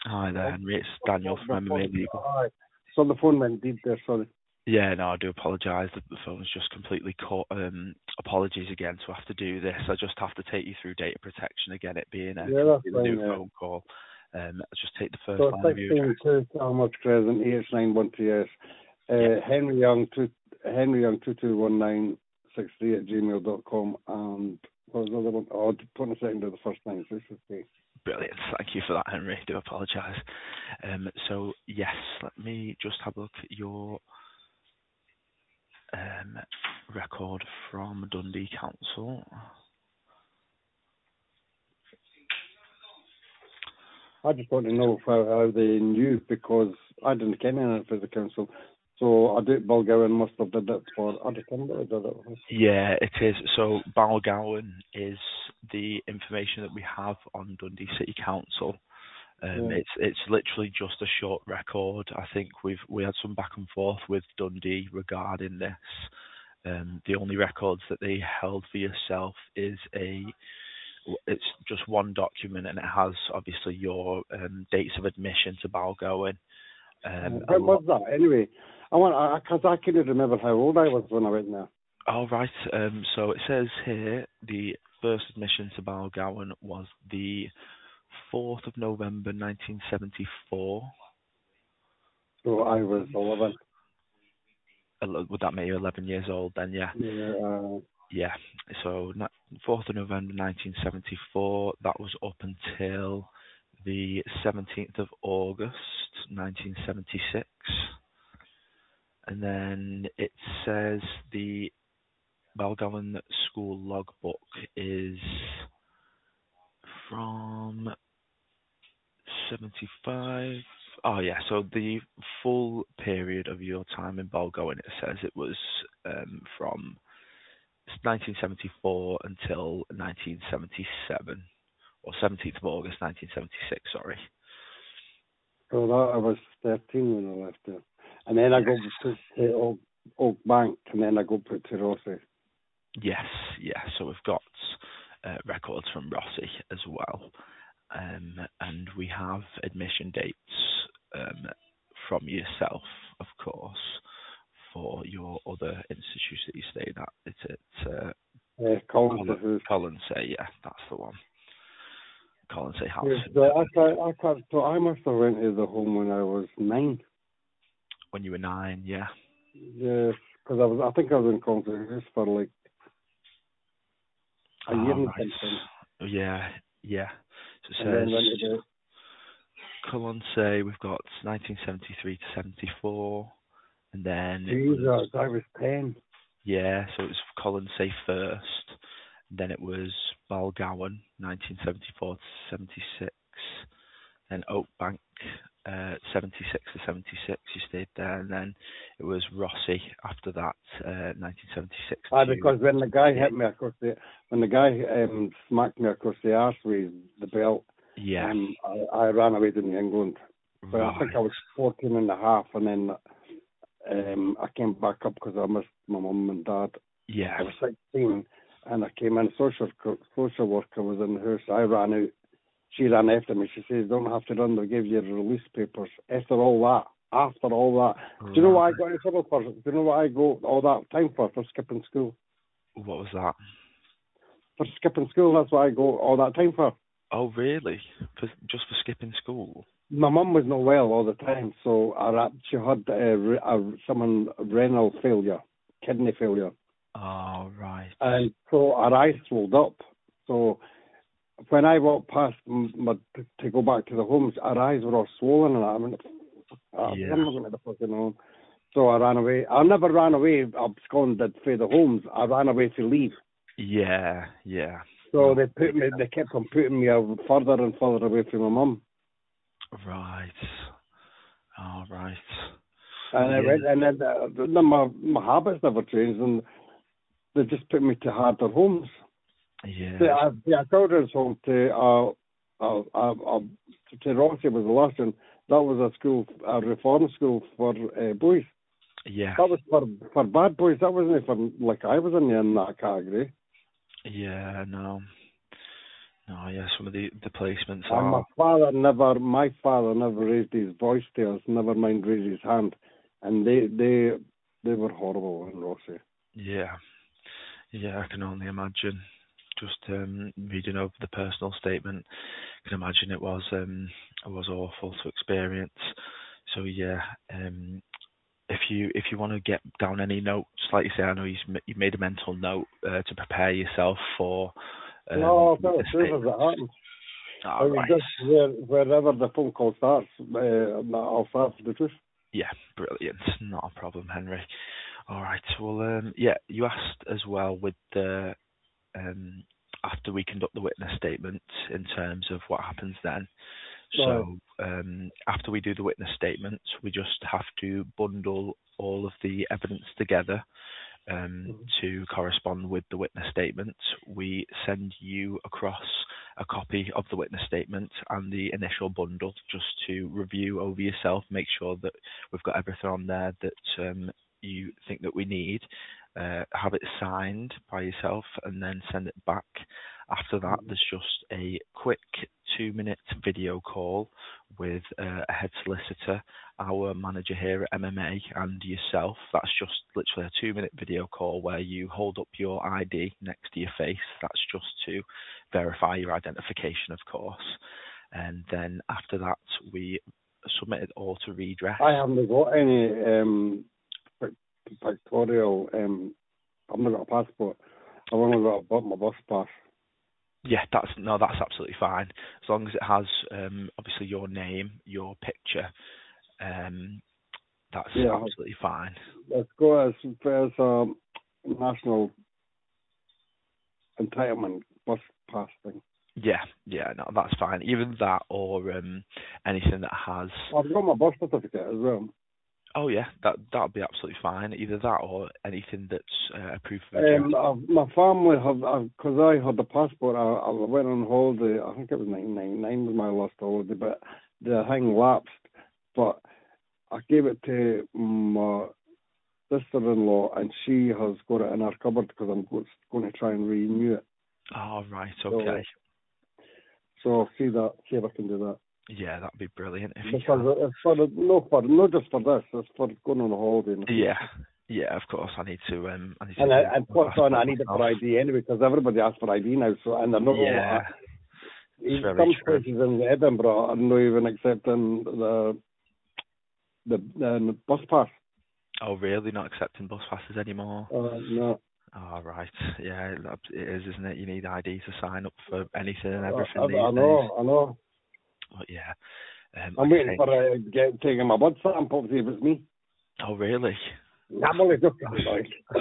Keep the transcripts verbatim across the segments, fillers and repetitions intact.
Hi there, Oh, Henry. It's Daniel the from M M A phone, Legal. aye. So the phone went dead there, sorry. Yeah, no, I do apologise. The the phone's just completely caught. Um, apologies again to have to do this. I just have to take you through data protection again, it being a Yeah, that's completely fine, new yeah. phone call. Um, I'll just take the first So line of your sixteen address. two Talmud Crescent, E H nine one T S. Yeah, Uh, Henry Young, two, Henry Young two two one nine six three at gmail dot com, and what was the other one? Oh, twenty-second of the first nine, so this is okay. brilliant. Thank you for that, Henry. I do apologise. Um, so, yes, let me just have a look at your um, record from Dundee Council. I just want to know how, how they knew, because I didn't get anything for the council. So I do Bulgarian must have did it for other Canada, did it for. Yeah, it is. So Balgowan is the information that we have on Dundee City Council. Um, Yeah. it's it's literally just a short record. I think we've we had some back and forth with Dundee regarding this. Um, the only records that they held for yourself is a it's just one document, and it has obviously your um, dates of admission to Balgowan. Um, a When lot. was that? Anyway, I want because I, I couldn't remember how old I was when I went there. All right. Um, so it says here the first admission to Balgowan was the fourth of November, nineteen seventy-four. So I was eleven. Ele- Would that make you eleven years old then? Yeah. Yeah, uh, Yeah. So ni- fourth of November, nineteen seventy-four. That was up until the seventeenth of August, nineteen seventy-six. And then it says the Balgowan school logbook is from seventy-five. Oh yeah, so the full period of your time in Balgowan, it says it was um, from nineteen seventy-four until nineteen seventy-seven, or seventeenth of August nineteen seventy-six, sorry. so that I was thirteen when I left there, and then I Yes. got put to Oak, Oak Bank, and then I got put to Rossi. Yes, yeah, so we've got uh, records from Rossi as well. Um, and we have admission dates um, from yourself, of course, for your other institutes that you stayed at. It's at uh, Uh, Collins Colin, House. Colonsay, yeah, that's the one. Colonsay House. Yeah, so I can't, I can't, so I must have went to the home when I was nine. When you were nine, yeah. Yes, because I was, I think I was in Collins House for like a year Oh, and something, right. Yeah, yeah. So and it then went to says the. Colonsay, we've got nineteen seventy-three to seventy-four, and then it was, Jesus, I was ten. yeah, so it was Colonsay first, then it was Balgowan, nineteen seventy-four to seventy-six, then Oakbank, uh, seventy-six to seventy-six, you stayed there, and then it was Rossi after that, uh, nineteen seventy-six Ah, to, because when the guy yeah, hit me across the, when the guy um, smacked me across the arse with the belt, yeah, um, I, I ran away to New England. But I think right, I was fourteen and a half, and then um, I came back up because I missed my mum and dad. yeah, I was sixteen, and I came in. Social co- social worker was in the house. I ran out. She ran after me. She says, "Don't have to run. They'll give you release papers." After all that, after all that, do you know right. what I got in trouble for? Do you know what I go all that time for? For skipping school. What was that? For skipping school, that's what I go all that time for. Oh, really? For, just for skipping school? My mum was not well all the time, so I, ra- she had uh, re- uh, some renal failure, kidney failure, Oh, right. and so her eyes swelled up. So when I walked past m- my, to, to go back to the homes, her eyes were all swollen, and I went, "Ah, I'm Yeah. not going to the fucking home." So I ran away. I never ran away, absconded for the homes. I ran away to leave. Yeah, yeah. So No. they put me, they kept on putting me out further and further away from my mum. Right. All right. And I Yeah. went, and then, uh, then my, my habits never changed, and they just put me to harder homes. Yeah. The, uh, the children's home to, uh, uh, uh, uh, to Rossi was the last one. That was a school, a reform school for uh, boys. Yeah. That was for for bad boys. That wasn't for, like, I was in, the, in that category. Yeah, no. Oh yeah, some of the the placements And my are. father never, my father never raised his voice to us, never mind raised his hand, and they they they were horrible in Rossi. Yeah, yeah, I can only imagine. Just um, reading over the personal statement, I can imagine it was um, it was awful to experience. So yeah, um, if you if you want to get down any notes, like you say, I know you've, m- you've made a mental note uh, to prepare yourself for um, No, I'll tell the the truth as statement. it happened. I All was right. just where, wherever the phone call starts, uh, I'll start for the truth. Yeah, brilliant. Not a problem, Henry. All right. Well, um, yeah, you asked as well with the um, after we conduct the witness statement in terms of what happens then. Aye. So um, after we do the witness statement, we just have to bundle all of the evidence together um, Mhm. to correspond with the witness statement. We send you across a copy of the witness statement and the initial bundle just to review over yourself, make sure that we've got everything on there that um, you think that we need. Uh, have it signed by yourself and then send it back. After that, there's just a quick two-minute video call with uh, a head solicitor, our manager here at M M A, and yourself. That's just literally a two-minute video call where you hold up your I D next to your face. That's just to verify your identification, of course. And then after that, we submit it all to redress. I haven't got any um, pic- pictorial. Um, I've not got a passport. I've only got a, bu- my bus pass. Yeah, that's no, that's absolutely fine. As long as it has um, obviously your name, your picture, um, that's Yeah, absolutely fine. let's go as as a national entitlement bus pass thing. Yeah, yeah, no, that's fine. Even that or um, anything that has. I've got my birth certificate as well. Oh yeah, that that'll be absolutely fine. Either that or anything that's uh, a proof of address. Um, I've, my family have, because I had the passport, I, I went on holiday, I think it was nineteen ninety-nine was my last holiday, but the thing lapsed. But I gave it to my sister-in-law, and she has got it in her cupboard because I'm go- going to try and renew it. Oh right, So, okay. so I'll see that, see if I can do that. Yeah, that'd be brilliant if you Because can. it's for the, no for not just for this, it's for going on a holiday in the future. Yeah, yeah, of course. I need to um, I need to And I, do and my plus on, I passport need it for myself. I D anyway, because everybody asks for I D now. So, and they're not all Yeah, that. it's Even very some true. places in Edinburgh are not even accepting the the, the bus pass. Oh really? Not accepting bus passes anymore? Uh, no, Oh right, yeah, that- it is, isn't it? You need I D to sign up for anything and uh, I, everything these I days. know, I know. But yeah, um, I'm like I waiting say. for uh, get taking my blood sample to see if it's me. Oh really? I'm only joking, like.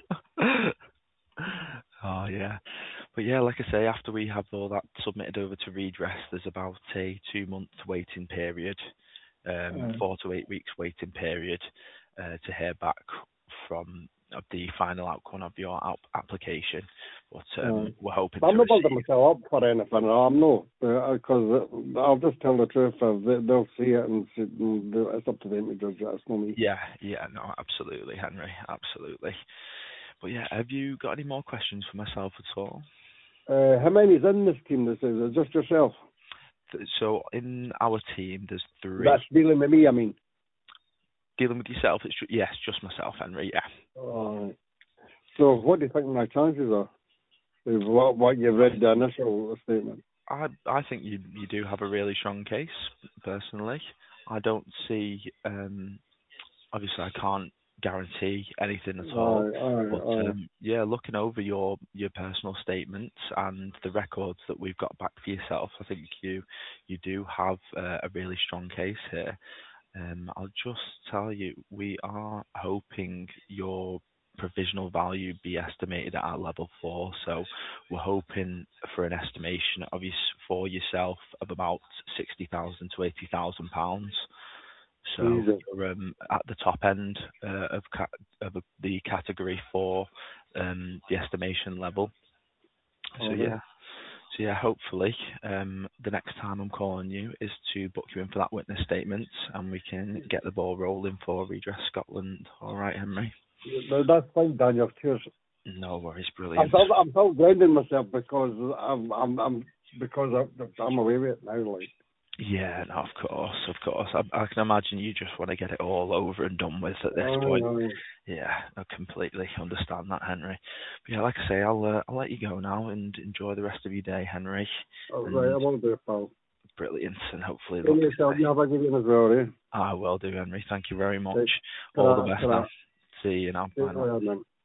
Oh yeah, but yeah, like I say, after we have all that submitted over to redress, there's about a two-month waiting period, um, Uh, four to eight weeks waiting period uh, to hear back from of the final outcome of your app- application. But uh, um, we're hoping I'm to not building receive. myself up for anything. I'm not, because uh, I'll just tell the truth. If they, they'll see it and see, it's up to them to judge it. It's not me. Yeah, yeah, no, absolutely, Henry, absolutely. But yeah, have you got any more questions for myself at all? Uh, how many's in this team? This is just yourself. Th- So in our team, there's three. That's dealing with me. I mean. Dealing with yourself, it's ju- yes, just myself, Henry. Yeah. Uh, so what do you think my chances are? Is what what you read the initial statement? I I think you you do have a really strong case. Personally, I don't see. Um, obviously, I can't guarantee anything at all. Aye, aye, But aye. um, yeah, looking over your your personal statements and the records that we've got back for yourself, I think you you do have uh, a really strong case here. Um, I'll just tell you, we are hoping your provisional value be estimated at our level four. So we're hoping for an estimation of your, for yourself of about sixty thousand to eighty thousand pounds. So Jesus. you're um, at the top end uh, of ca- of the category four, um, the estimation level. So All right. yeah, so yeah, hopefully um, the next time I'm calling you is to book you in for that witness statement, and we can get the ball rolling for Redress Scotland. All right, Henry. No, that's fine, Daniel. Cheers. No worries, I'm brilliant. still, I'm still grounding myself because I'm, I'm, I'm because I, I'm away with it now. Like, Yeah, no, of course, of course. I, I can imagine you just want to get it all over and done with at this oh, point. no. Yeah, I completely understand that, Henry. But yeah, like I say, I'll uh, I'll let you go now and enjoy the rest of your day, Henry. Oh, And right, I will do it, pal. brilliant, and hopefully, Give look, yourself, you have a good one as well, eh? I will do, Henry. Thank you very much. Right. All the Ta-ra, best ta-ra. now. See you now. Bye now. Ta-ra, man.